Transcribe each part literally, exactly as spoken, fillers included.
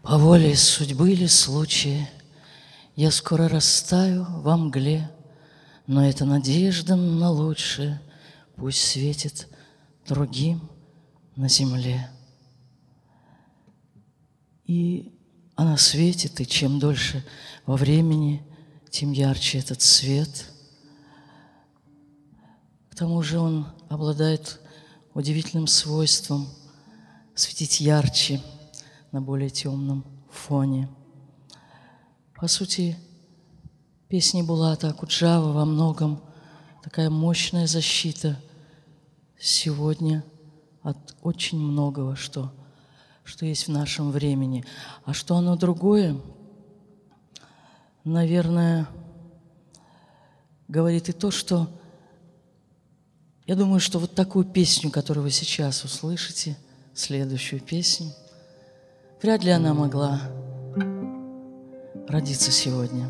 По воле судьбы или случая я скоро растаю во мгле, но эта надежда на лучшее пусть светит другим на земле. И она светит, и чем дольше во времени, тем ярче этот свет. К тому же он обладает удивительным свойством светить ярче на более темном фоне. По сути, песни Булата Акуджавы во многом такая мощная защита сегодня от очень многого, что, что есть в нашем времени. А что оно другое, наверное, говорит и то, что я думаю, что вот такую песню, которую вы сейчас услышите, следующую песню, вряд ли она могла родиться сегодня.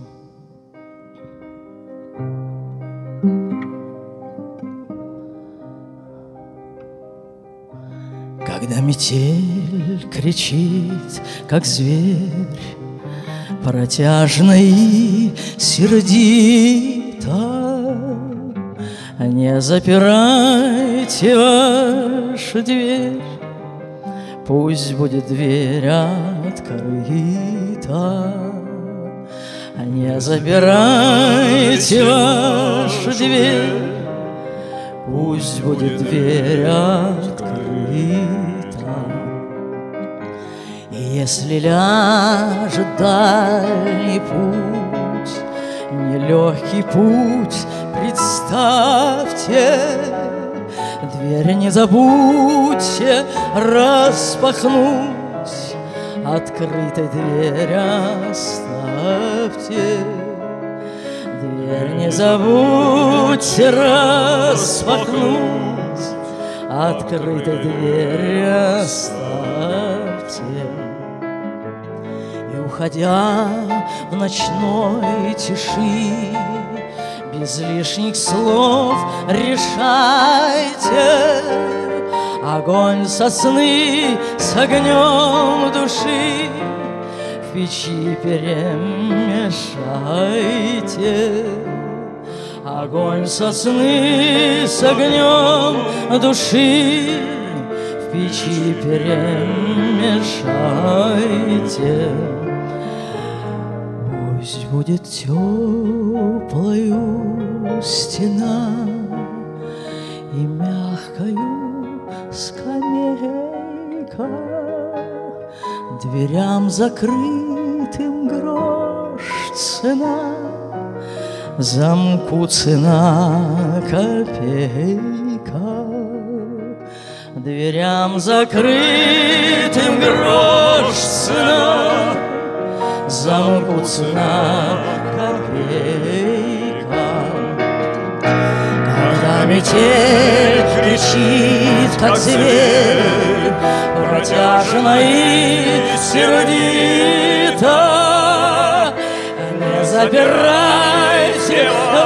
Когда метель кричит, как зверь, протяжно и сердито, не запирайте вашу дверь, пусть будет дверь открыта. Не запирайте вашу дверь, пусть будет дверь открыта. И если ляжет дальний путь, нелегкий путь, представьте, дверь не забудьте распахнуть, открытой дверь оставьте. Дверь не забудьте распахнуть, открытой дверь оставьте. И уходя в ночной тиши, без лишних слов решайте, огонь сосны с огнем души в печи перемешайте. Огонь сосны с огнем души в печи перемешайте. Пусть будет теплою стена и мягкою скамейка, дверям закрытым грош цена, замку цена копейка. Дверям закрытым грош цена, замку цена копейка. Когда метель кричит, как зверь, протяжно и сердито, не запирайте